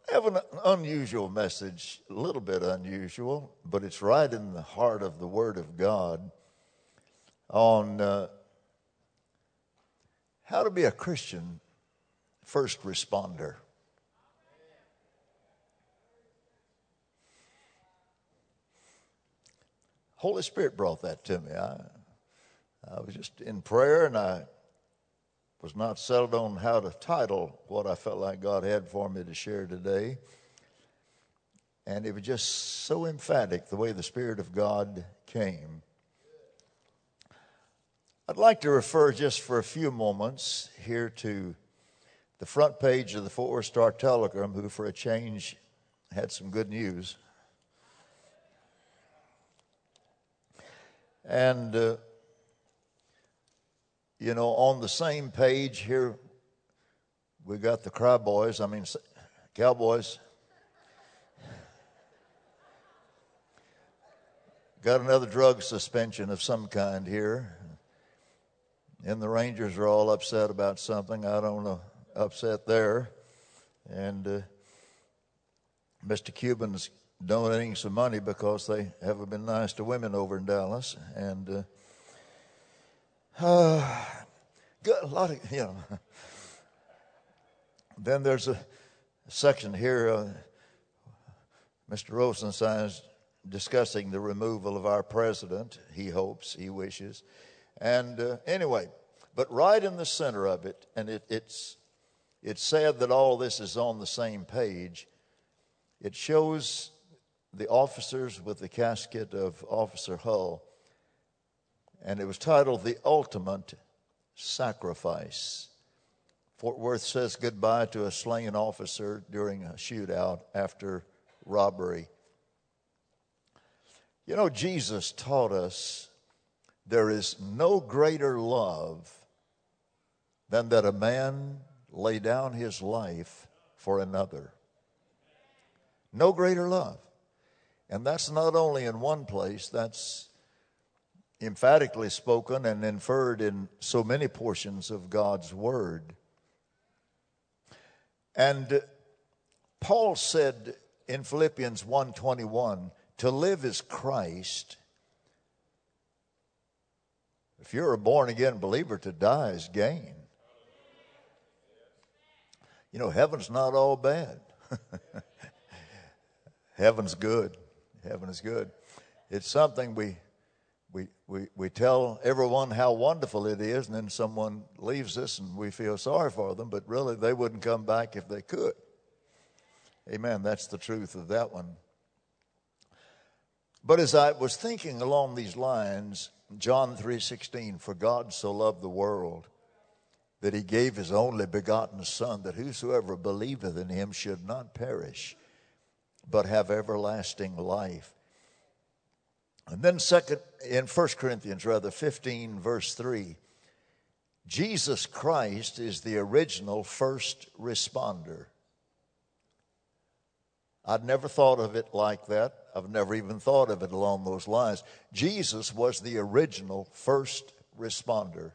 I have an unusual message, a little bit unusual, but it's right in the heart of the Word of God on how to be a Christian first responder. Holy Spirit brought that to me. I was just in prayer and I was not settled on how to title what I felt like God had for me to share today. And it was just so emphatic the way the Spirit of God came. I'd like to refer just for a few moments here to the front page of the Fort Worth Star-Telegram, who for a change had some good news. And on the same page here, we got the Cowboys. Got another drug suspension of some kind here. And the Rangers are all upset about something. I don't know, upset there. And Mr. Cuban's donating some money because they haven't been nice to women over in Dallas. And got a lot of, Then there's a section here, Mr. Rosenstein is discussing the removal of our president. He hopes, he wishes. And anyway, but right in the center of it, and it's sad that all this is on the same page, it shows the officers with the casket of Officer Hull. And it was titled, The Ultimate Sacrifice. Fort Worth says goodbye to a slain officer during a shootout after robbery. Jesus taught us there is no greater love than that a man lay down his life for another. No greater love. And that's not only in one place, that's emphatically spoken and inferred in so many portions of God's Word. And Paul said in Philippians 1:21, to live is Christ. If you're a born-again believer, to die is gain. Heaven's not all bad. Heaven's good. Heaven is good. It's something we tell everyone how wonderful it is, and then someone leaves us and we feel sorry for them, but really they wouldn't come back if they could. Amen. That's the truth of that one. But as I was thinking along these lines, John 3:16, for God so loved the world that he gave his only begotten Son, that whosoever believeth in him should not perish, but have everlasting life. And then in 1 Corinthians 15, verse 3, Jesus Christ is the original first responder. I'd never thought of it like that. I've never even thought of it along those lines. Jesus was the original first responder.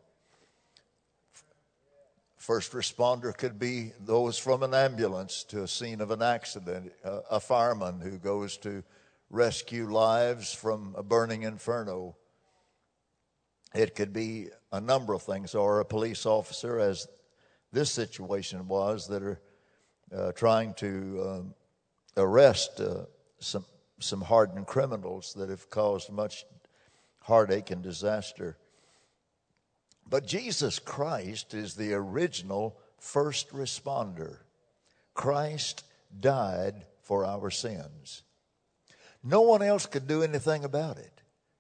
First responder could be those from an ambulance to a scene of an accident, a fireman who goes to rescue lives from a burning inferno. It could be a number of things, or a police officer, as this situation was, that are trying to arrest some hardened criminals that have caused much heartache and disaster. But Jesus Christ is the original first responder. Christ died for our sins. No one else could do anything about it.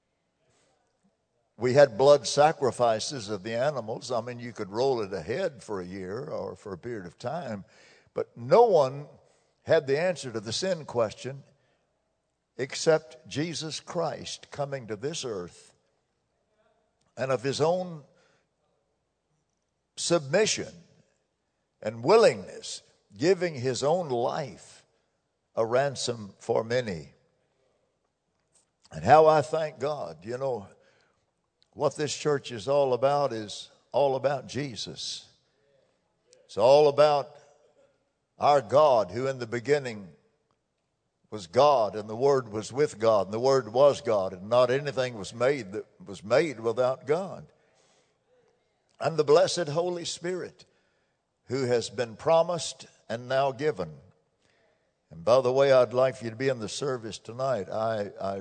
We had blood sacrifices of the animals. I mean, you could roll it ahead for a year or for a period of time, but no one had the answer to the sin question except Jesus Christ coming to this earth and of his own submission and willingness, giving his own life a ransom for many. And how I thank God. What this church is all about Jesus. It's all about Our God, who in the beginning was God, and the Word was with God, and the Word was God, and not anything was made that was made without God. And the blessed Holy Spirit, who has been promised and now given. And by the way, I'd like for you to be in the service tonight. I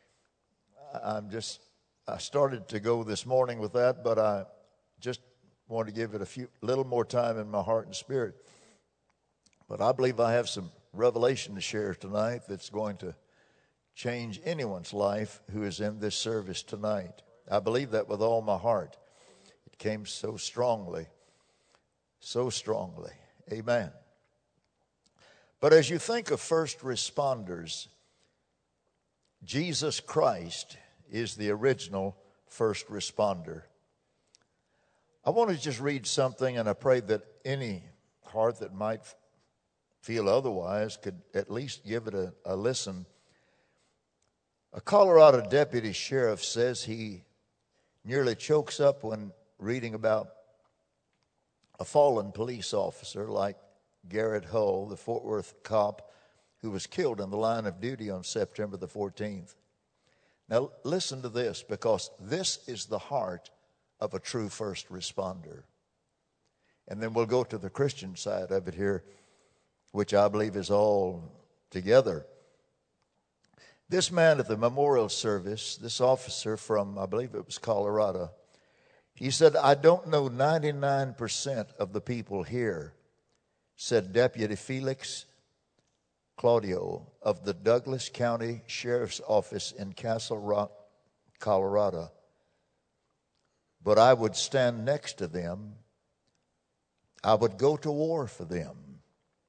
started to go this morning with that, but I just want to give it little more time in my heart and spirit. But I believe I have some revelation to share tonight that's going to change anyone's life who is in this service tonight. I believe that with all my heart. It came so strongly. So strongly. Amen. But as you think of first responders, Jesus Christ is the original first responder. I want to just read something, and I pray that any heart that might feel otherwise could at least give it a listen. A Colorado deputy sheriff says he nearly chokes up when reading about a fallen police officer like Garrett Hull, the Fort Worth cop who was killed in the line of duty on September the 14th. Now listen to this, because this is the heart of a true first responder. And then we'll go to the Christian side of it here, which I believe is all together. This man at the memorial service, this officer from, I believe it was Colorado, he said, "I don't know 99% of the people here," said Deputy Felix Claudio of the Douglas County Sheriff's Office in Castle Rock, Colorado. "But I would stand next to them. I would go to war for them.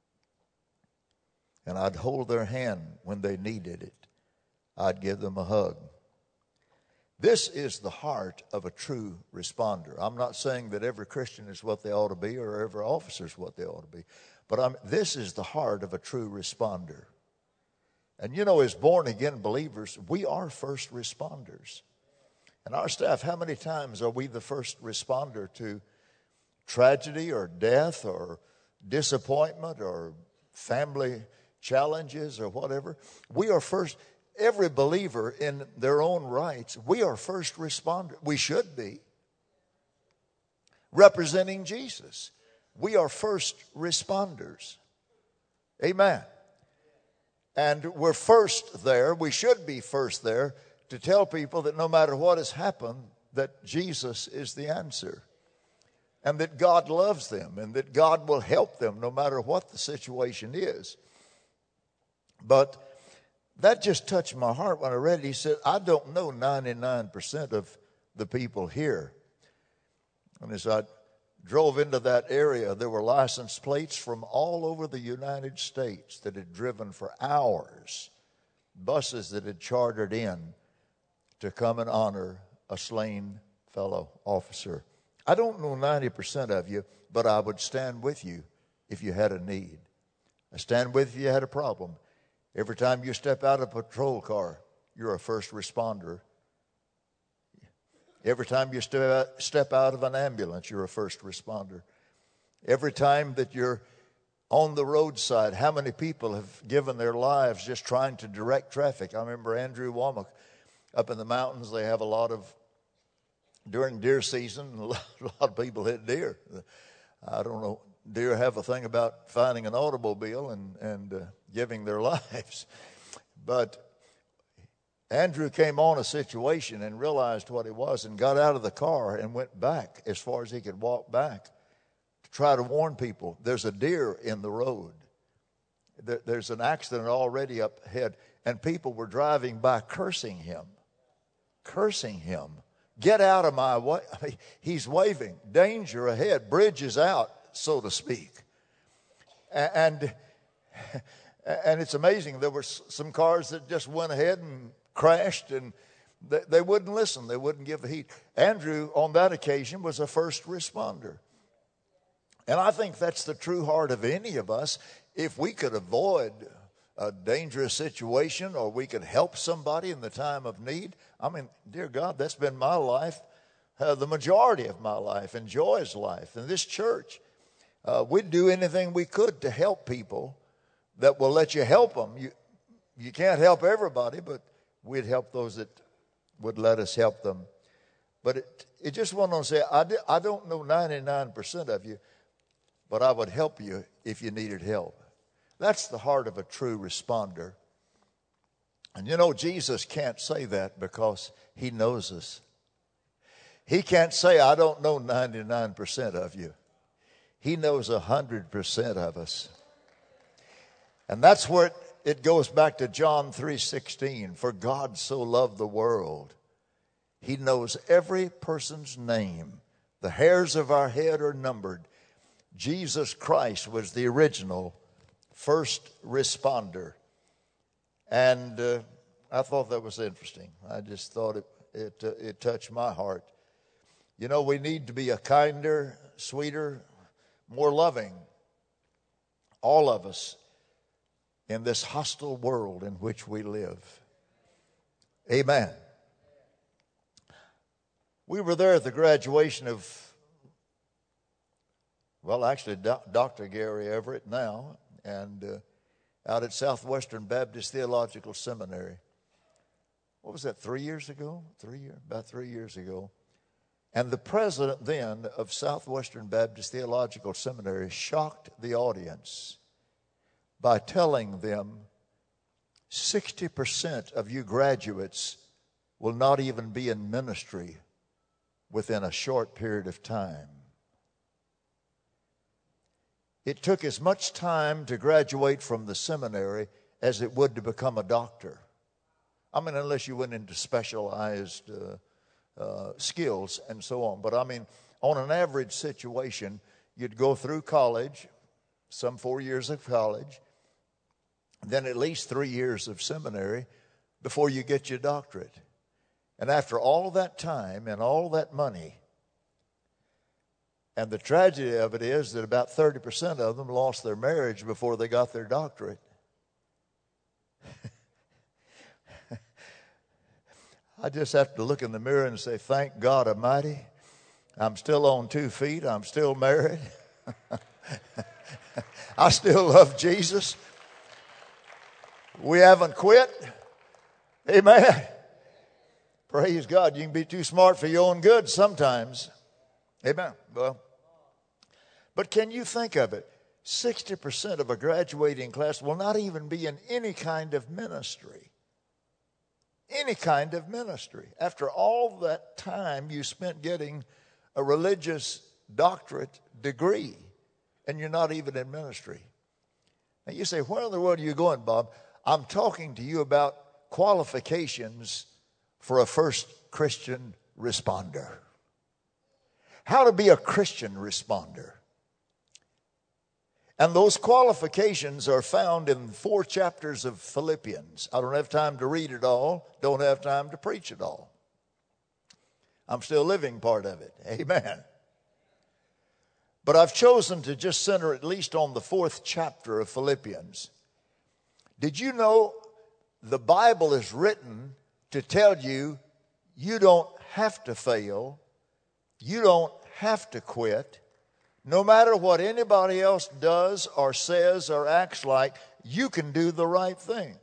And I'd hold their hand when they needed it. I'd give them a hug." This is the heart of a true responder. I'm not saying that every Christian is what they ought to be or every officer is what they ought to be. But this is the heart of a true responder. And you know, as born-again believers, we are first responders. And our staff, how many times are we the first responder to tragedy or death or disappointment or family challenges or whatever? We are first. Every believer in their own rights, we are first responders. We should be. Representing Jesus, we are first responders. Amen. And we're first there, we should be first there, to tell people that no matter what has happened, that Jesus is the answer. And that God loves them, and that God will help them no matter what the situation is. But that just touched my heart when I read it. He said, "I don't know 99% of the people here." And as I drove into that area, there were license plates from all over the United States that had driven for hours, buses that had chartered in to come and honor a slain fellow officer. I don't know 90% of you, but I would stand with you if you had a need. I stand with you if you had a problem. Every time you step out of a patrol car, you're a first responder. Every time you step out of an ambulance, you're a first responder. Every time that you're on the roadside, how many people have given their lives just trying to direct traffic? I remember Andrew Womack up in the mountains. They have a lot of, during deer season, a lot of people hit deer. I don't know. Deer have a thing about finding an automobile and giving their lives. But Andrew came on a situation and realized what it was and got out of the car and went back as far as he could walk back to try to warn people. There's a deer in the road. There's an accident already up ahead. And people were driving by cursing him. "Get out of my way." He's waving. Danger ahead. Bridge is out, so to speak. And it's amazing. There were some cars that just went ahead and crashed, and they wouldn't listen. They wouldn't give the heed. Andrew, on that occasion, was a first responder. And I think that's the true heart of any of us. If we could avoid a dangerous situation or we could help somebody in the time of need, I mean, dear God, that's been my life, the majority of my life, and Joy's life, and this church. We'd do anything we could to help people that will let you help them. You can't help everybody, but we'd help those that would let us help them. But it just went on to say, I don't know 99% of you, but I would help you if you needed help. That's the heart of a true responder. And you know, Jesus can't say that because he knows us. He can't say, I don't know 99% of you. He knows 100% of us. And that's where it goes back to John 3:16. For God so loved the world. He knows every person's name. The hairs of our head are numbered. Jesus Christ was the original first responder. And I thought that was interesting. I just thought it touched my heart. You know, we need to be a kinder, sweeter, more loving, all of us, in this hostile world in which we live. Amen. We were there at the graduation of, well, actually, Dr. Gary Everett now, and out at Southwestern Baptist Theological Seminary. What was that, 3 years ago? About 3 years ago. And the president then of Southwestern Baptist Theological Seminary shocked the audience by telling them 60% of you graduates will not even be in ministry within a short period of time. It took as much time to graduate from the seminary as it would to become a doctor. I mean, unless you went into specialized skills and so on. But I mean, on an average situation, you'd go through college, some 4 years of college, then at least 3 years of seminary before you get your doctorate. And after all that time and all that money, and the tragedy of it is that about 30% of them lost their marriage before they got their doctorate. I just have to look in the mirror and say, thank God Almighty, I'm still on 2 feet, I'm still married. I still love Jesus. We haven't quit. Amen. Praise God. You can be too smart for your own good sometimes. Amen. Well, but can you think of it? 60% of a graduating class will not even be in any kind of ministry. Any kind of ministry. After all that time you spent getting a religious doctorate degree, and you're not even in ministry. Now you say, where in the world are you going, Bob? I'm talking to you about qualifications for a first Christian responder. How to be a Christian responder. And those qualifications are found in 4 chapters of Philippians. I don't have time to read it all. Don't have time to preach it all. I'm still living part of it. Amen. But I've chosen to just center at least on the 4th chapter of Philippians. Did you know the Bible is written to tell you you don't have to fail, you don't have to quit. No matter what anybody else does or says or acts like, you can do the right thing.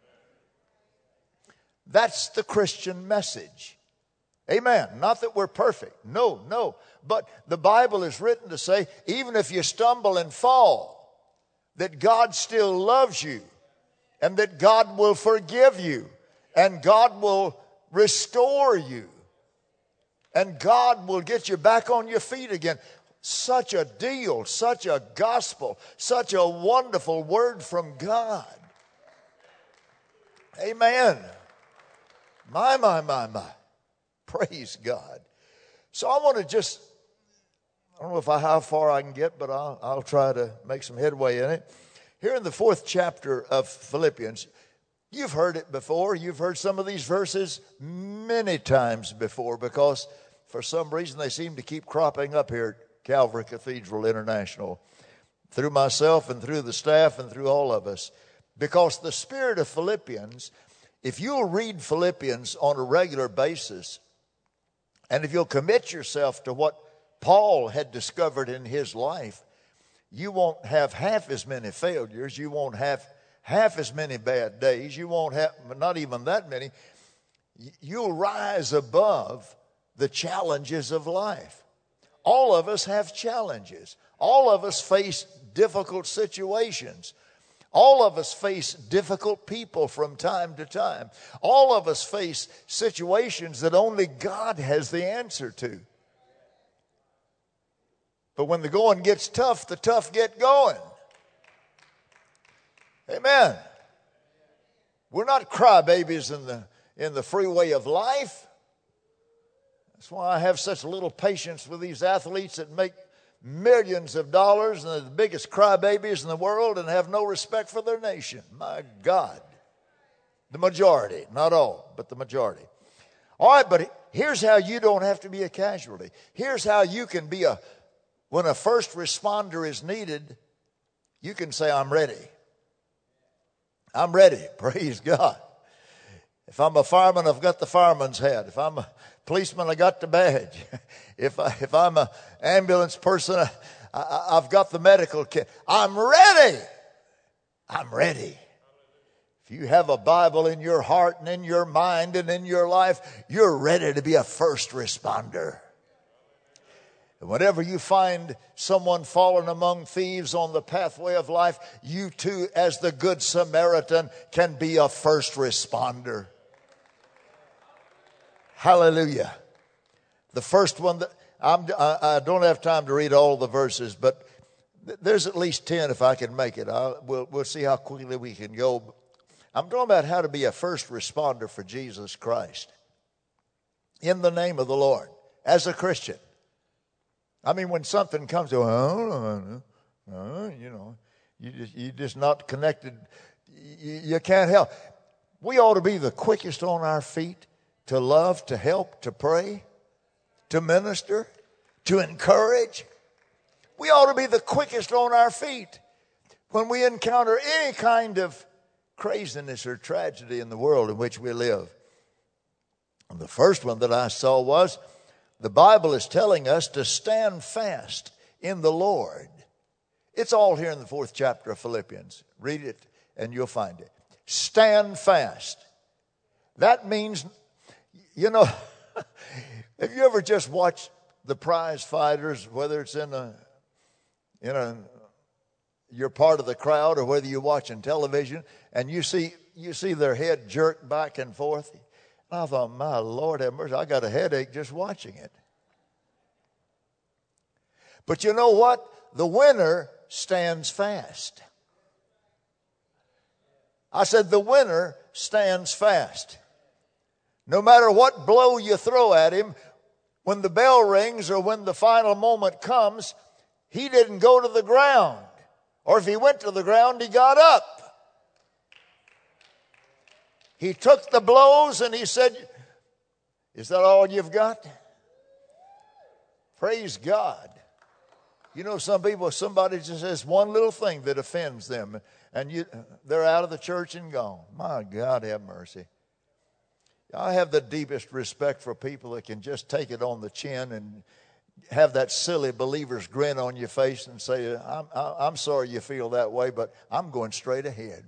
That's the Christian message. Amen. Not that we're perfect. No. But the Bible is written to say, even if you stumble and fall, that God still loves you and that God will forgive you and God will restore you and God will get you back on your feet again. Such a deal, such a gospel, such a wonderful word from God. Amen. My. Praise God. So I want to just, I don't know how far I can get, but I'll try to make some headway in it. Here in the 4th chapter of Philippians, you've heard it before. You've heard some of these verses many times before because for some reason they seem to keep cropping up here at Calvary Cathedral International, through myself and through the staff and through all of us. Because the spirit of Philippians, if you'll read Philippians on a regular basis, and if you'll commit yourself to what Paul had discovered in his life, you won't have half as many failures. You won't have half as many bad days. You won't have, not even that many. You'll rise above the challenges of life. All of us have challenges. All of us face difficult situations. All of us face difficult people from time to time. All of us face situations that only God has the answer to. But when the going gets tough, the tough get going. Amen. We're not crybabies in the freeway of life. That's why I have such little patience with these athletes that make millions of dollars and are the biggest crybabies in the world and have no respect for their nation. My God. The majority, not all, but the majority. All right, but here's how you don't have to be a casualty. Here's how you can be when a first responder is needed, you can say, I'm ready. I'm ready. Praise God. If I'm a fireman, I've got the fireman's hat. If I'm a policeman, I got the badge. If I'm an ambulance person, I've got the medical kit. I'm ready. I'm ready. If you have a Bible in your heart and in your mind and in your life, you're ready to be a first responder. And whenever you find someone fallen among thieves on the pathway of life, you too, as the Good Samaritan, can be a first responder. Hallelujah. The first one, that I don't have time to read all the verses, but there's at least 10 if I can make it. We'll see how quickly we can go. I'm talking about how to be a first responder for Jesus Christ in the name of the Lord as a Christian. I mean, when something comes to, you're just not connected. You can't help. We ought to be the quickest on our feet to love, to help, to pray, to minister, to encourage. We ought to be the quickest on our feet when we encounter any kind of craziness or tragedy in the world in which we live. And the first one that I saw was, the Bible is telling us to stand fast in the Lord. It's all here in the 4th chapter of Philippians. Read it and you'll find it. Stand fast. That means, have you ever just watched the prize fighters, whether it's you're part of the crowd or whether you're watching television, and you see their head jerk back and forth? I thought, my Lord have mercy, I got a headache just watching it. But you know what? The winner stands fast. I said the winner stands fast. No matter what blow you throw at him, when the bell rings or when the final moment comes, he didn't go to the ground. Or if he went to the ground, he got up. He took the blows and he said, is that all you've got? Praise God. You know, some people, somebody just says one little thing that offends them, and they're out of the church and gone. My God, have mercy. I have the deepest respect for people that can just take it on the chin and have that silly believer's grin on your face and say, I'm sorry you feel that way, but I'm going straight ahead.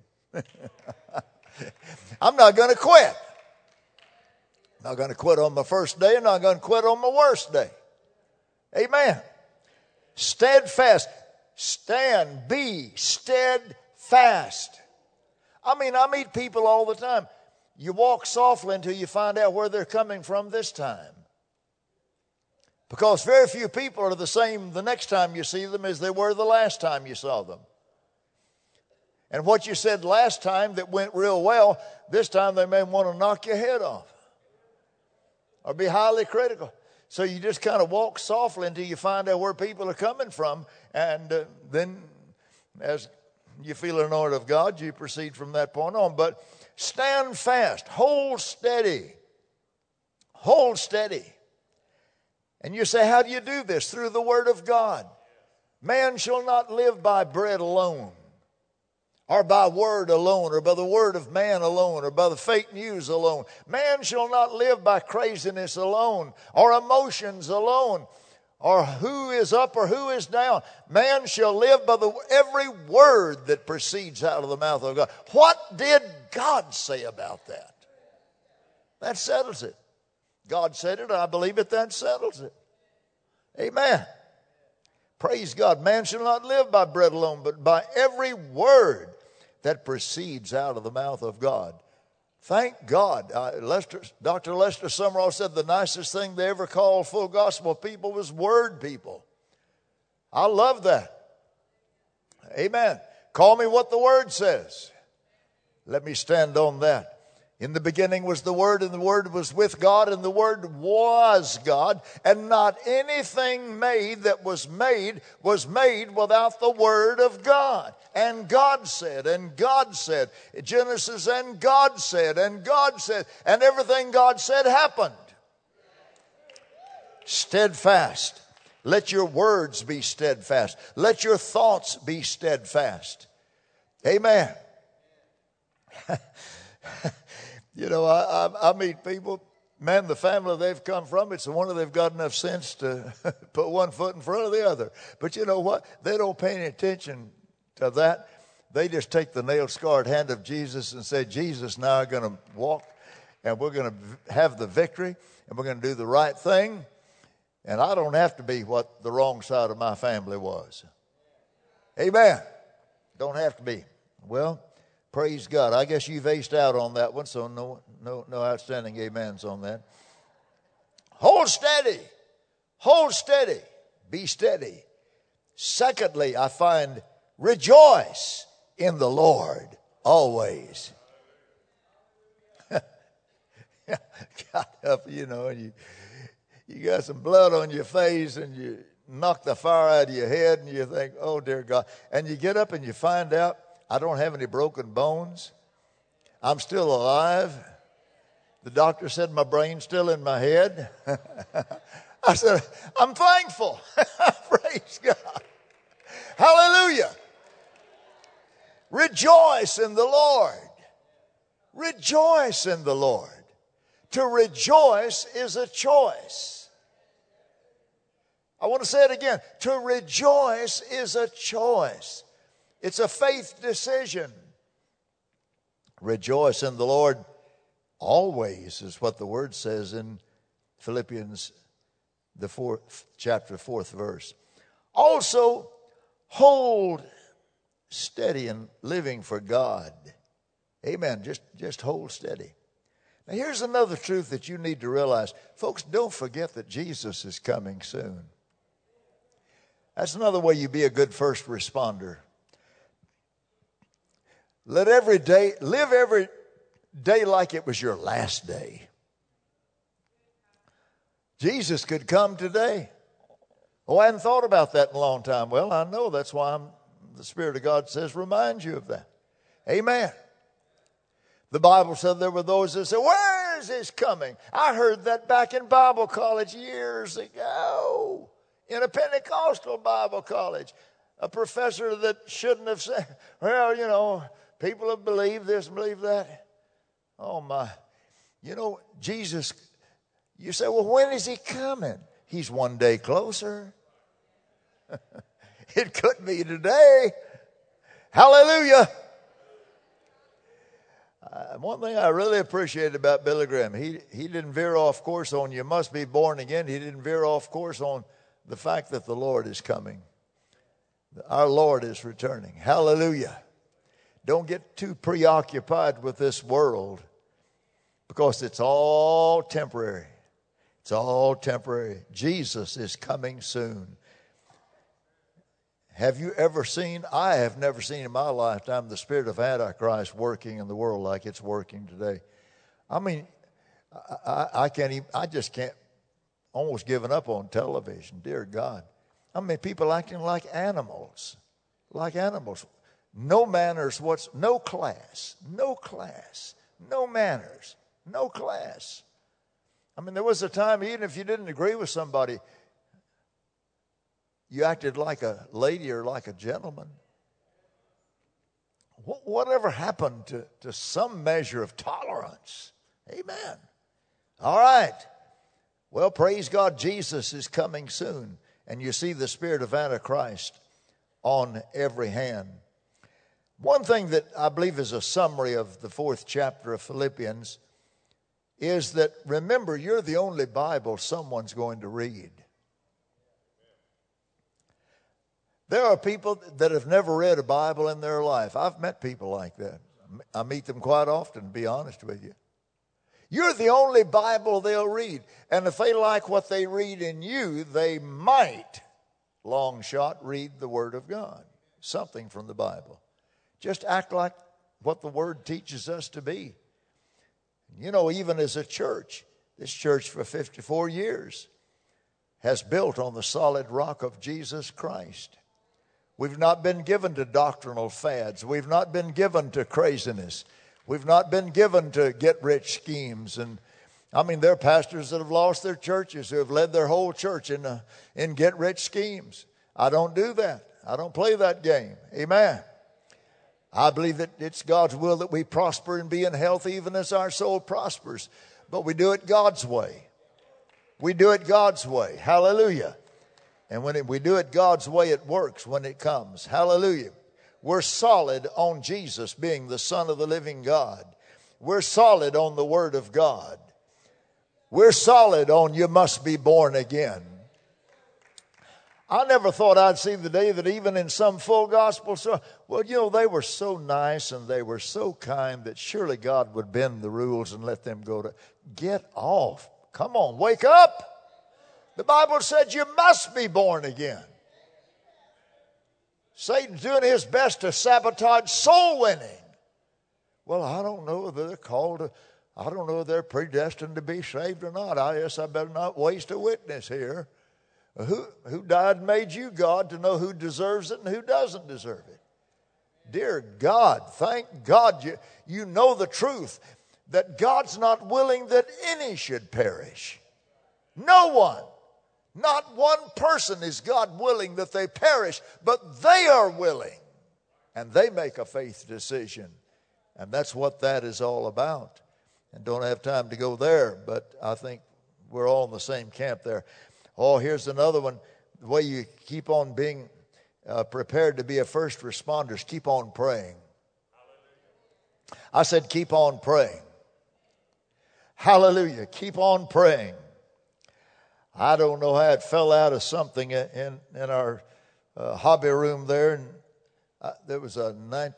I'm not going to quit. I'm not going to quit on my first day. I'm not going to quit on my worst day. Amen. Steadfast. Stand. Be steadfast. I mean, I meet people all the time. You walk softly until you find out where they're coming from this time. Because very few people are the same the next time you see them as they were the last time you saw them. And what you said last time that went real well, this time they may want to knock your head off or be highly critical. So you just kind of walk softly until you find out where people are coming from. And then as you feel anointed of God, you proceed from that point on. But stand fast. Hold steady. Hold steady. And you say, how do you do this? Through the Word of God. Man shall not live by bread alone, or by word alone, or by the word of man alone, or by the fake news alone. Man shall not live by craziness alone, or emotions alone, or who is up or who is down. Man shall live by every word that proceeds out of the mouth of God. What did God say about that? That settles it. God said it, I believe it, that settles it. Amen. Praise God. Man shall not live by bread alone, but by every word that proceeds out of the mouth of God. Thank God. Dr. Lester Sumrall said the nicest thing they ever called full gospel people was word people. I love that. Amen. Call me what the word says. Let me stand on that. In the beginning was the Word, and the Word was with God, and the Word was God. And not anything made that was made without the Word of God. And God said, Genesis, and God said, and everything God said happened. Steadfast. Let your words be steadfast. Let your thoughts be steadfast. Amen. You know, I meet people, man, the family they've come from, it's the one they've got enough sense to put one foot in front of the other. But you know what? They don't pay any attention to that. They just take the nail-scarred hand of Jesus and say, Jesus and I are going to walk, and we're going to have the victory, and we're going to do the right thing. And I don't have to be what the wrong side of my family was. Amen. Don't have to be. Well, praise God. I guess you've aced out on that one, so no outstanding amens on that. Hold steady. Hold steady. Be steady. Secondly, I find rejoice in the Lord always. God help you, and you got some blood on your face and you knock the fire out of your head and you think, oh, dear God. And you get up and you find out, I don't have any broken bones. I'm still alive. The doctor said my brain's still in my head. I said, I'm thankful. Praise God. Hallelujah. Rejoice in the Lord. Rejoice in the Lord. To rejoice is a choice. I want to say it again. To rejoice is a choice. It's a faith decision. Rejoice in the Lord always is what the word says in Philippians, the 4th chapter, 4th verse. Also, hold steady in living for God. Amen. Just hold steady. Now, here's another truth that you need to realize. Folks, don't forget that Jesus is coming soon. That's another way you be a good first responder. Live every day like it was your last day. Jesus could come today. Oh, I hadn't thought about that in a long time. Well, I know that's why the Spirit of God says remind you of that. Amen. The Bible said there were those that said, where is this coming? I heard that back in Bible college years ago, in a Pentecostal Bible college. A professor that shouldn't have said, well, people have believed this, believe that. Oh, my. Jesus, you say, well, when is he coming? He's one day closer. It could be today. Hallelujah. One thing I really appreciated about Billy Graham, he didn't veer off course on you must be born again. He didn't veer off course on the fact that the Lord is coming. Our Lord is returning. Hallelujah. Don't get too preoccupied with this world because it's all temporary. It's all temporary. Jesus is coming soon. Have you ever seen, I have never seen in my lifetime, the spirit of Antichrist working in the world like it's working today. I mean, I just can't, almost given up on television, dear God. I mean, people acting like animals. No manners, no class, no manners, no class. I mean, there was a time, even if you didn't agree with somebody, you acted like a lady or like a gentleman. Whatever happened to some measure of tolerance? Amen. All right. Well, praise God, Jesus is coming soon. and you see the spirit of Antichrist on every hand. One thing that I believe is a summary of the 4th chapter of Philippians is that, remember, you're the only Bible someone's going to read. There are people that have never read a Bible in their life. I've met people like that. I meet them quite often, to be honest with you. You're the only Bible they'll read. And if they like what they read in you, they might, long shot, read the Word of God. Something from the Bible. Just act like what the Word teaches us to be. You know, even as a church, this church for 54 years has built on the solid rock of Jesus Christ. We've not been given to doctrinal fads. We've not been given to craziness. We've not been given to get-rich schemes. And I mean, there are pastors that have lost their churches who have led their whole church in get-rich schemes. I don't do that. I don't play that game. Amen. I believe that it's God's will that we prosper and be in health even as our soul prospers. But we do it God's way. We do it God's way. Hallelujah. And when we do it God's way, it works when it comes. Hallelujah. We're solid on Jesus being the Son of the living God. We're solid on the Word of God. We're solid on you must be born again. I never thought I'd see the day that even in some full gospel story, well, you know, they were so nice and they were so kind that surely God would bend the rules and let them go to, get off. Come on, wake up. The Bible said you must be born again. Satan's doing his best to sabotage soul winning. Well, I don't know whether they're called to, I don't know if they're predestined to be saved or not. I guess I better not waste a witness here. Who died and made you, God, to know who deserves it and who doesn't deserve it? Dear God, thank God you know the truth that God's not willing that any should perish. No one. Not one person is God willing that they perish, but they are willing. And they make a faith decision. And that's what that is all about. And don't have time to go there, but I think we're all in the same camp there. Oh, here's another one. The way you keep on being prepared to be a first responder is keep on praying. I said keep on praying. Hallelujah. Keep on praying. I don't know how it fell out of something in our hobby room there. And there was a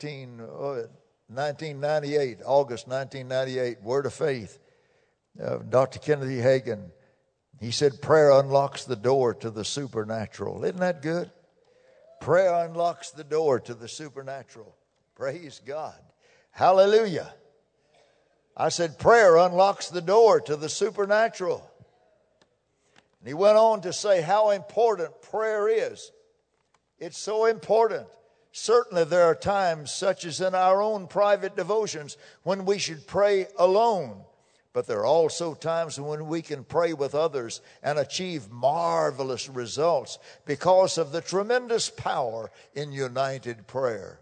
1998, August 1998, Word of Faith. Dr. Kennedy Hagin. He said prayer unlocks the door to the supernatural. Isn't that good? Prayer unlocks the door to the supernatural. Praise God. Hallelujah. I said prayer unlocks the door to the supernatural. And he went on to say how important prayer is. It's so important. Certainly there are times, such as in our own private devotions, when we should pray alone. But there are also times when we can pray with others and achieve marvelous results because of the tremendous power in united prayer.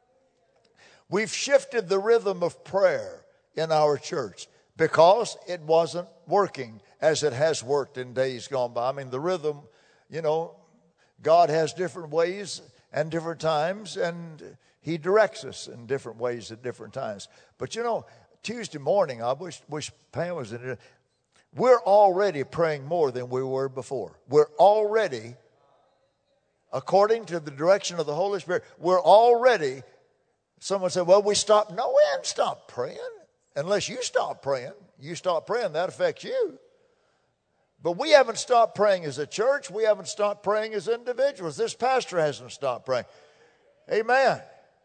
We've shifted the rhythm of prayer in our church because it wasn't working as it has worked in days gone by. I mean, the rhythm, you know, God has different ways and different times, and He directs us in different ways at different times. But, you know, Tuesday morning, I wish Pam was in it. We're already praying more than we were before. We're already, according to the direction of the Holy Spirit, we're already, someone said, well, we stopped. No, we haven't stopped praying. Unless you stop praying. You stop praying, that affects you. But we haven't stopped praying as a church. We haven't stopped praying as individuals. This pastor hasn't stopped praying. Amen.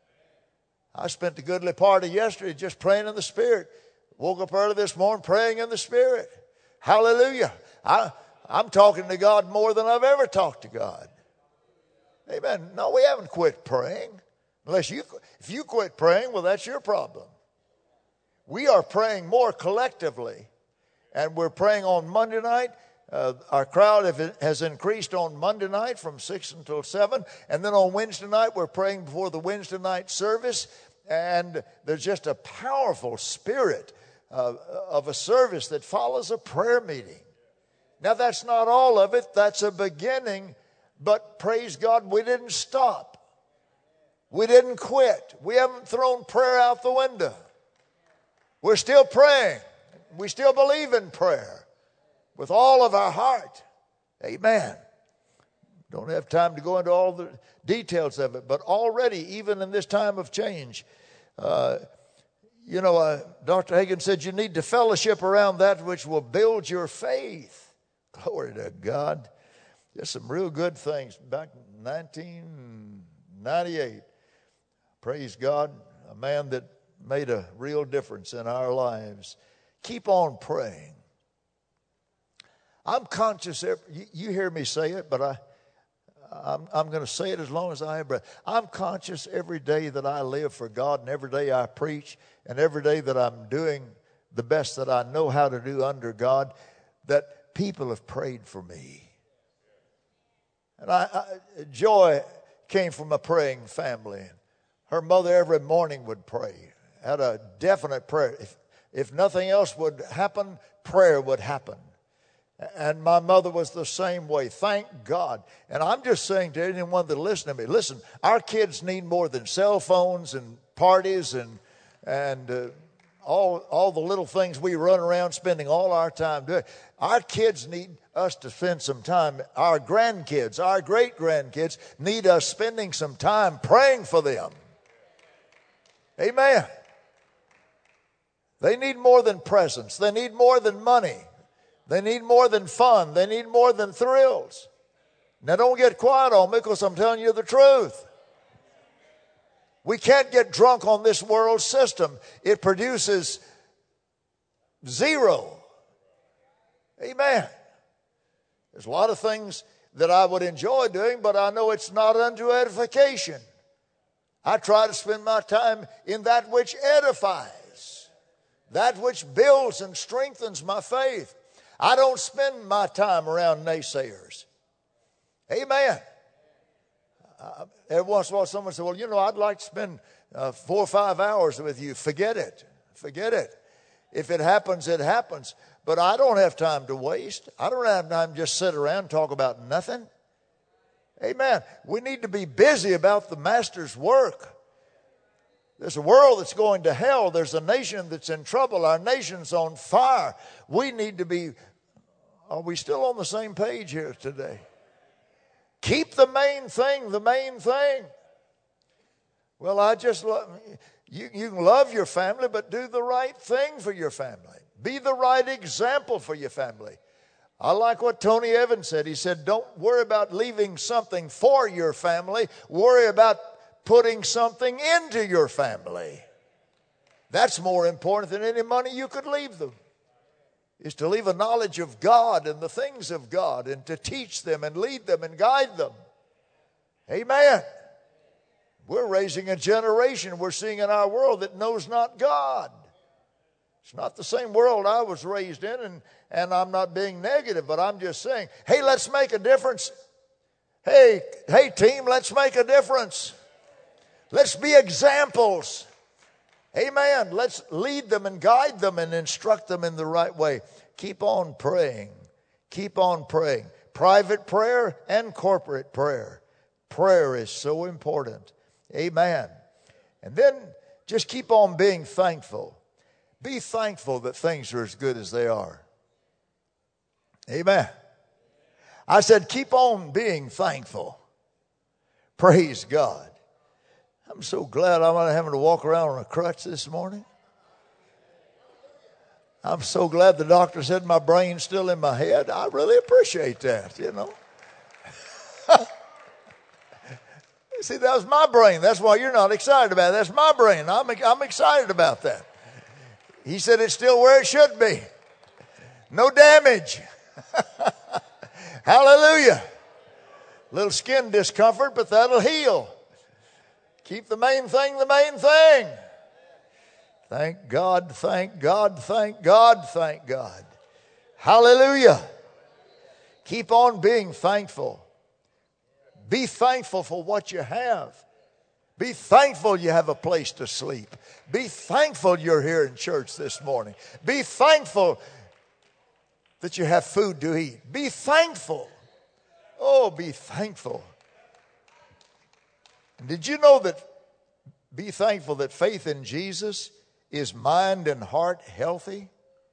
I spent the goodly part of yesterday just praying in the Spirit. Woke up early this morning praying in the Spirit. Hallelujah. I'm talking to God more than I've ever talked to God. Amen. No, we haven't quit praying. If you quit praying, well, that's your problem. We are praying more collectively. And we're praying on Monday night. Our crowd has increased on Monday night from 6 until 7. And then on Wednesday night, we're praying before the Wednesday night service. And there's just a powerful spirit of a service that follows a prayer meeting. Now, that's not all of it. That's a beginning. But praise God, we didn't stop. We didn't quit. We haven't thrown prayer out the window. We're still praying. We still believe in prayer with all of our heart. Amen. Don't have time to go into all the details of it, but already, even in this time of change, Dr. Hagin said you need to fellowship around that which will build your faith. Glory to God. There's some real good things. Back in 1998, praise God, a man that made a real difference in our lives. Keep on praying. I'm conscious, you hear me say it, but I'm going to say it as long as I have breath. I'm conscious every day that I live for God, and every day I preach, and every day that I'm doing the best that I know how to do under God, that people have prayed for me. And Joy came from a praying family. Her mother every morning would pray, had a definite prayer. If nothing else would happen, prayer would happen. And my mother was the same way. Thank God. And I'm just saying to anyone that listens to me, listen, our kids need more than cell phones and parties and all the little things we run around spending all our time doing. Our kids need us to spend some time. Our grandkids, our great-grandkids need us spending some time praying for them. Amen. They need more than presents. They need more than money. They need more than fun. They need more than thrills. Now, don't get quiet on me because I'm telling you the truth. We can't get drunk on this world system. It produces zero. Amen. There's a lot of things that I would enjoy doing, but I know it's not unto edification. I try to spend my time in that which edifies, that which builds and strengthens my faith. I don't spend my time around naysayers. Amen. Every once in a while someone said, well, I'd like to spend 4 or 5 hours with you. Forget it. Forget it. If it happens, it happens. But I don't have time to waste. I don't have time to just sit around and talk about nothing. Amen. We need to be busy about the Master's work. There's a world that's going to hell. There's a nation that's in trouble. Our nation's on fire. We need to be, are we still on the same page here today? Keep the main thing the main thing. Well, I just love, you can love your family, but do the right thing for your family. Be the right example for your family. I like what Tony Evans said. He said, don't worry about leaving something for your family. Worry about putting something into your family. That's more important than any money you could leave them. Is to leave a knowledge of God and the things of God and to teach them and lead them and guide them. Amen. We're raising a generation we're seeing in our world that knows not God. It's not the same world I was raised in, and I'm not being negative, but I'm just saying, hey, let's make a difference. Hey team, let's make a difference. Let's be examples. Amen. Let's lead them and guide them and instruct them in the right way. Keep on praying. Keep on praying. Private prayer and corporate prayer. Prayer is so important. Amen. And then just keep on being thankful. Be thankful that things are as good as they are. Amen. I said keep on being thankful. Praise God. I'm so glad I'm not having to walk around on a crutch this morning. I'm so glad the doctor said my brain's still in my head. I really appreciate that, See, that was my brain. That's why you're not excited about it. That's my brain. I'm excited about that. He said it's still where it should be. No damage. Hallelujah. Little skin discomfort, but that'll heal. Keep the main thing the main thing. Thank God, thank God, thank God, thank God. Hallelujah. Keep on being thankful. Be thankful for what you have. Be thankful you have a place to sleep. Be thankful you're here in church this morning. Be thankful that you have food to eat. Be thankful. Oh, be thankful. Did you know that, be thankful that faith in Jesus is mind and heart healthy?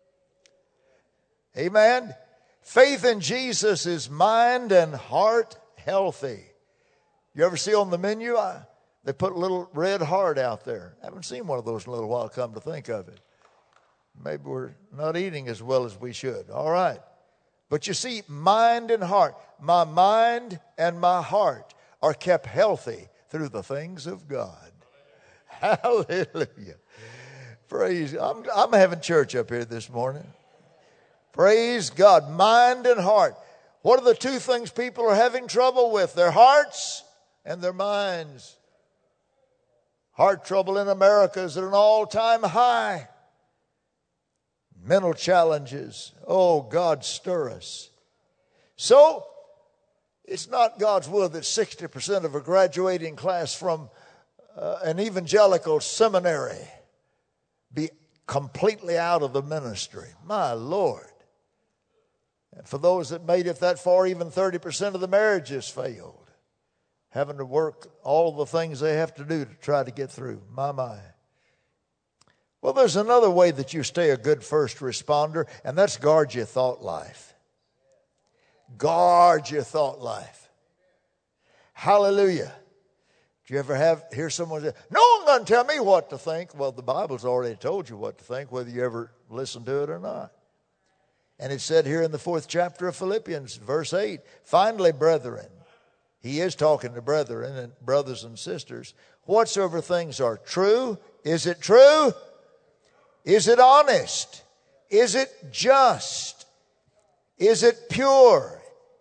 Amen. Faith in Jesus is mind and heart healthy. You ever see on the menu, they put a little red heart out there. I haven't seen one of those in a little while, come to think of it. Maybe we're not eating as well as we should. All right. But you see, mind and heart. My mind and my heart are kept healthy through the things of God. Hallelujah. Praise. I'm having church up here this morning. Praise God. Mind and heart. What are the two things people are having trouble with? Their hearts and their minds. Heart trouble in America is at an all-time high. Mental challenges. Oh, God, stir us. So, it's not God's will that 60% of a graduating class from an evangelical seminary be completely out of the ministry. My Lord. And for those that made it that far, even 30% of the marriages failed. Having to work all the things they have to do to try to get through. My. Well, there's another way that you stay a good first responder, and that's guard your thought life. Guard your thought life. Hallelujah. Do you ever hear someone say, no one going to tell me what to think? Well, the Bible's already told you what to think, whether you ever listen to it or not. And it said here in the 4th chapter of Philippians, verse 8, finally, brethren, he is talking to brethren and brothers and sisters, whatsoever things are true, is it true? Is it honest? Is it just? Is it pure?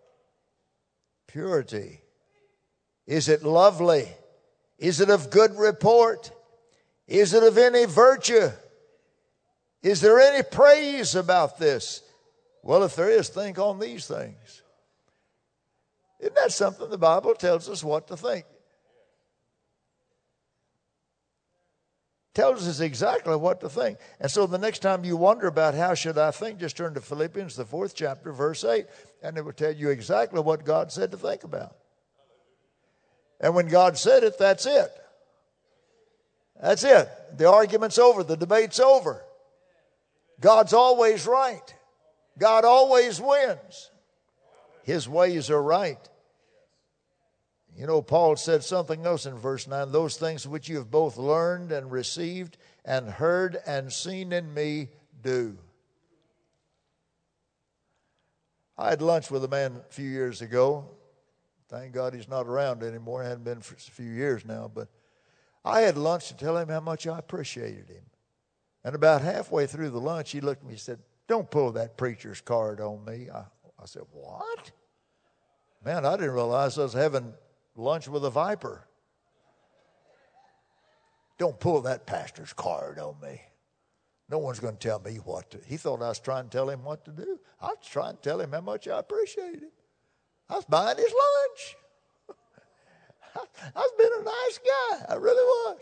Purity. Is it lovely? Is it of good report? Is it of any virtue? Is there any praise about this? Well, if there is, think on these things. Isn't that something? The Bible tells us what to think. Tells us exactly what to think. And so the next time you wonder about how should I think, just turn to Philippians, the 4th chapter, verse 8, and it will tell you exactly what God said to think about. And when God said it, that's it. That's it. The argument's over. The debate's over. God's always right. God always wins. His ways are right. You know, Paul said something else in verse 9. Those things which you have both learned and received and heard and seen in me, do. I had lunch with a man a few years ago. Thank God he's not around anymore. It hadn't been for a few years now. But I had lunch to tell him how much I appreciated him. And about halfway through the lunch, he looked at me and said, don't pull that preacher's card on me. I said, what? Man, I didn't realize I was having lunch with a viper. Don't pull that pastor's card on me. No one's going to tell me what to. He thought I was trying to tell him what to do. I was trying to tell him how much I appreciated him. I was buying his lunch. I was being a nice guy. I really was.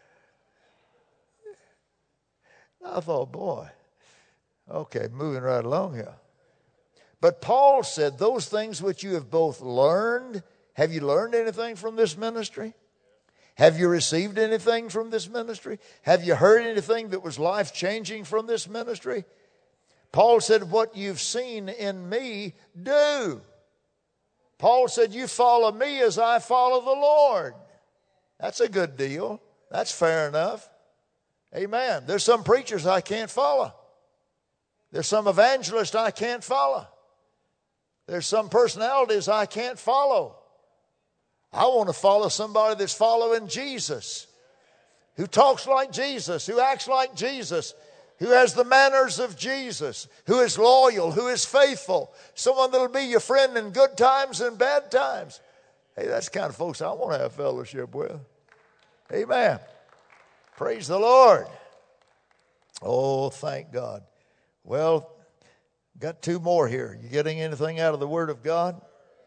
I thought, boy, okay, moving right along here. But Paul said, those things which you have both learned, have you learned anything from this ministry? Have you received anything from this ministry? Have you heard anything that was life-changing from this ministry? Paul said, what you've seen in me, do. Paul said, you follow me as I follow the Lord. That's a good deal. That's fair enough. Amen. There's some preachers I can't follow. There's some evangelists I can't follow. There's some personalities I can't follow. I want to follow somebody that's following Jesus, who talks like Jesus, who acts like Jesus, who has the manners of Jesus, who is loyal, who is faithful, someone that'll be your friend in good times and bad times. Hey, that's the kind of folks I want to have fellowship with. Amen. Praise the Lord. Oh, thank God. Well, got two more here. You getting anything out of the Word of God?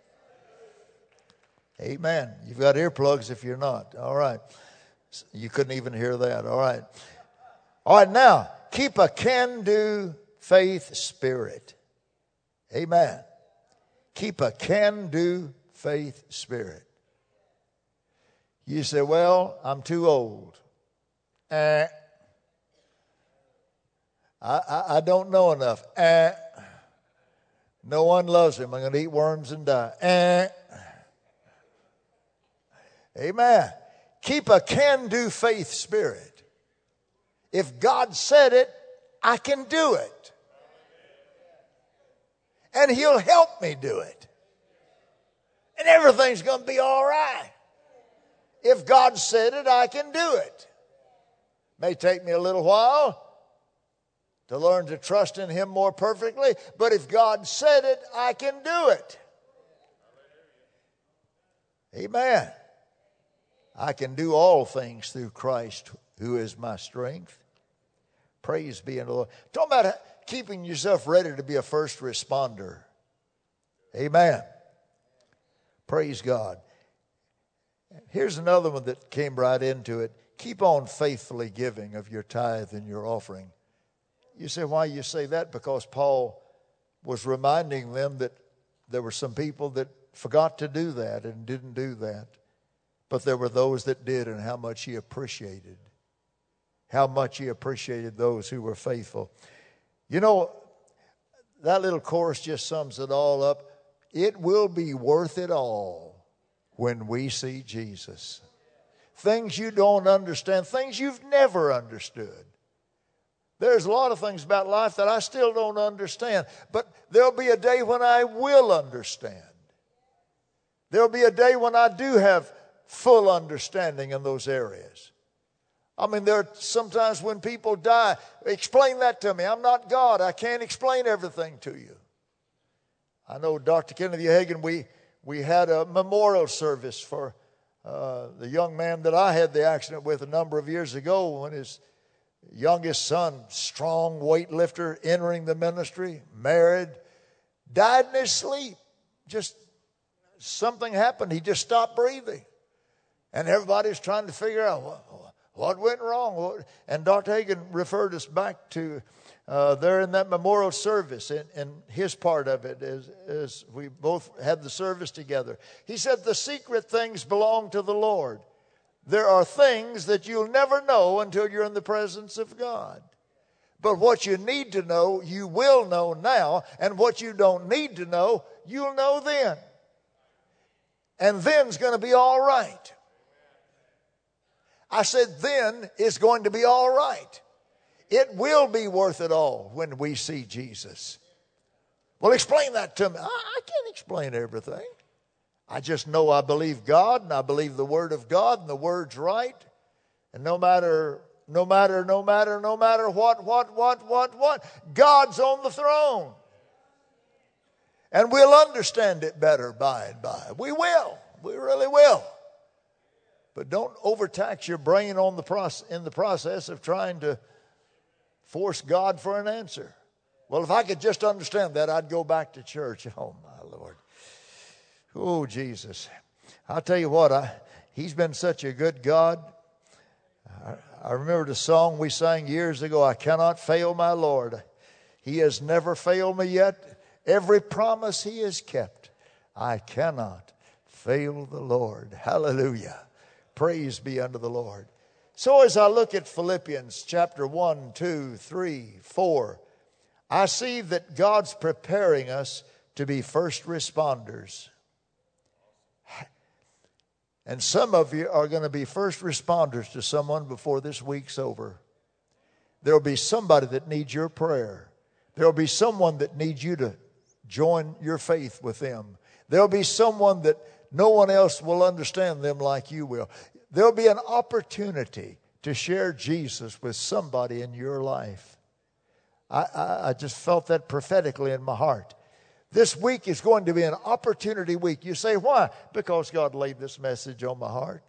Amen. You've got earplugs if you're not. All right. You couldn't even hear that. All right. All right, now, keep a can-do faith spirit. Amen. Keep a can-do faith spirit. You say, well, I'm too old. I don't know enough. No one loves him. I'm going to eat worms and die. Amen. Keep a can-do faith spirit. If God said it, I can do it. And he'll help me do it. And everything's going to be all right. If God said it, I can do it. May take me a little while to learn to trust in him more perfectly, but if God said it, I can do it. Amen. I can do all things through Christ who is my strength. Praise be unto the Lord. Talking about keeping yourself ready to be a first responder. Amen. Praise God. Here's another one that came right into it. Keep on faithfully giving of your tithe and your offering. You say, why you say that? Because Paul was reminding them that there were some people that forgot to do that and didn't do that. But there were those that did, and how much he appreciated. How much he appreciated those who were faithful. You know, that little chorus just sums it all up. It will be worth it all when we see Jesus. Things you don't understand, things you've never understood. There's a lot of things about life that I still don't understand, but there'll be a day when I will understand. There'll be a day when I do have full understanding in those areas. I mean, there are sometimes when people die, explain that to me. I'm not God. I can't explain everything to you. I know Dr. Kennedy Hagin, we had a memorial service for the young man that I had the accident with a number of years ago when his youngest son, strong weightlifter, entering the ministry, married, died in his sleep. Just something happened. He just stopped breathing. And everybody's trying to figure out what went wrong. And Dr. Hagin referred us back to there in that memorial service, and his part of it is we both had the service together. He said the secret things belong to the Lord. There are things that you'll never know until you're in the presence of God. But what you need to know, you will know now. And what you don't need to know, you'll know then. And then's going to be all right. I said then is going to be all right. It will be worth it all when we see Jesus. Well, explain that to me. I can't explain everything. I just know I believe God, and I believe the Word of God, and the Word's right. And no matter what, God's on the throne. And we'll understand it better by and by. We will. We really will. But don't overtax your brain in the process of trying to force God for an answer. Well, if I could just understand that, I'd go back to church. Oh, my Lord. Oh, Jesus. I'll tell you what, He's been such a good God. I remember the song we sang years ago, I cannot fail my Lord. He has never failed me yet. Every promise He has kept. I cannot fail the Lord. Hallelujah. Praise be unto the Lord. So as I look at Philippians chapter 1, 2, 3, 4, I see that God's preparing us to be first responders. And some of you are going to be first responders to someone before this week's over. There will be somebody that needs your prayer. There will be someone that needs you to join your faith with them. There will be someone that no one else will understand them like you will. There will be an opportunity to share Jesus with somebody in your life. I just felt that prophetically in my heart. This week is going to be an opportunity week. You say, why? Because God laid this message on my heart.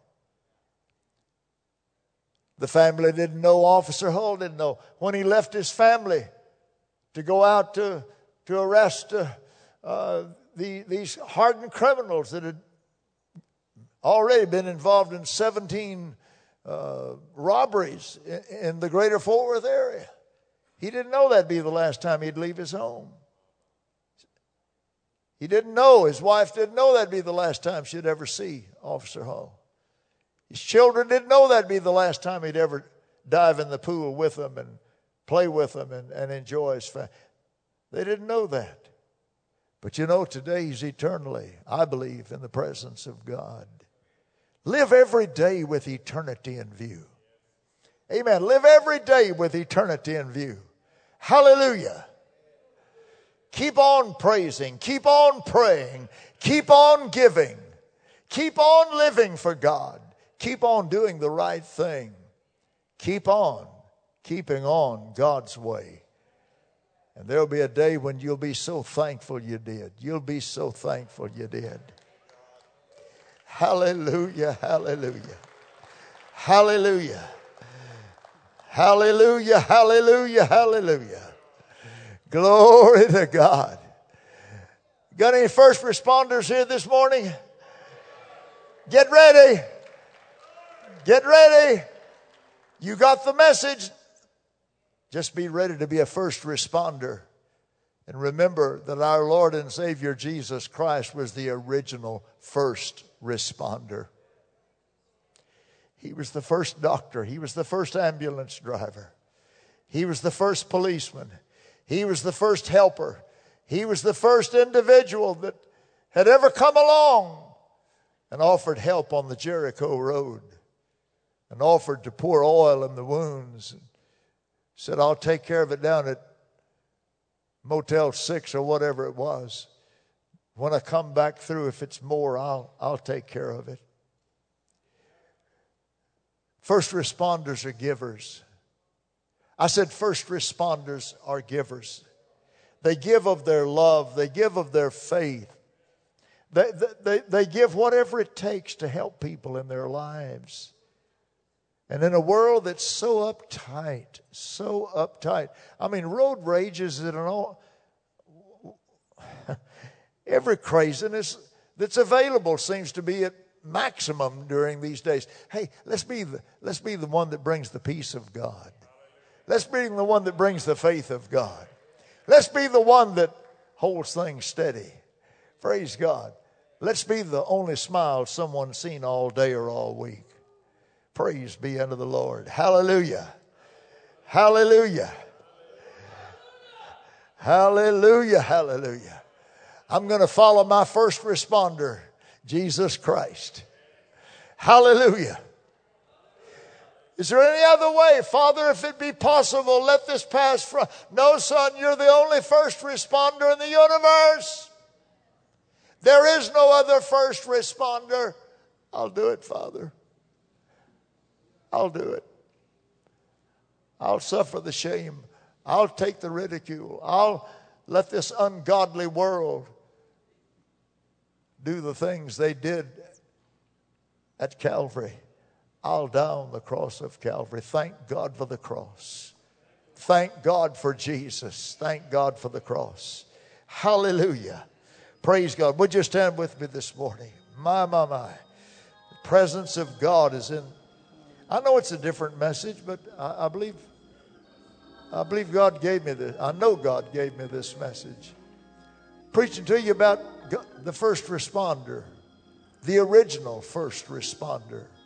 The family didn't know, Officer Hull didn't know. When he left his family to go out to arrest these hardened criminals that had already been involved in 17 robberies in the greater Fort Worth area. He didn't know that'd be the last time he'd leave his home. He didn't know, his wife didn't know that'd be the last time she'd ever see Officer Hall. His children didn't know that'd be the last time he'd ever dive in the pool with them and play with them and enjoy his family. They didn't know that. But you know, today he's eternally, I believe, in the presence of God. Live every day with eternity in view. Amen. Live every day with eternity in view. Hallelujah. Keep on praising. Keep on praying. Keep on giving. Keep on living for God. Keep on doing the right thing. Keep on keeping on God's way. And there'll be a day when you'll be so thankful you did. You'll be so thankful you did. Hallelujah, hallelujah. Hallelujah. Hallelujah, hallelujah, hallelujah. Glory to God. Got any first responders here this morning? Get ready. Get ready. You got the message. Just be ready to be a first responder. And remember that our Lord and Savior Jesus Christ was the original first responder. He was the first doctor. He was the first ambulance driver. He was the first policeman. He was the first helper. He was the first individual that had ever come along and offered help on the Jericho road and offered to pour oil in the wounds and said, I'll take care of it down at Motel 6 or whatever it was. When I come back through, if it's more, I'll take care of it. First responders are givers. I said first responders are givers. They give of their love. They give of their faith. They give whatever it takes to help people in their lives. And in a world that's so uptight. I mean, road rage is in all, every craziness that's available seems to be at maximum during these days. Hey, let's be the one that brings the peace of God. Let's be the one that brings the faith of God. Let's be the one that holds things steady. Praise God. Let's be the only smile someone's seen all day or all week. Praise be unto the Lord. Hallelujah. Hallelujah. Hallelujah. Hallelujah. I'm going to follow my first responder, Jesus Christ. Hallelujah. Is there any other way? Father, if it be possible, let this pass from. No, son, you're the only first responder in the universe. There is no other first responder. I'll do it, Father. I'll do it. I'll suffer the shame. I'll take the ridicule. I'll let this ungodly world do the things they did at Calvary. I'll die on the cross of Calvary. Thank God for the cross. Thank God for Jesus. Thank God for the cross. Hallelujah. Praise God. Would you stand with me this morning? My. The presence of God is in. I know it's a different message, but I believe God gave me this. I know God gave me this message. Preaching to you about the first responder, the original first responder.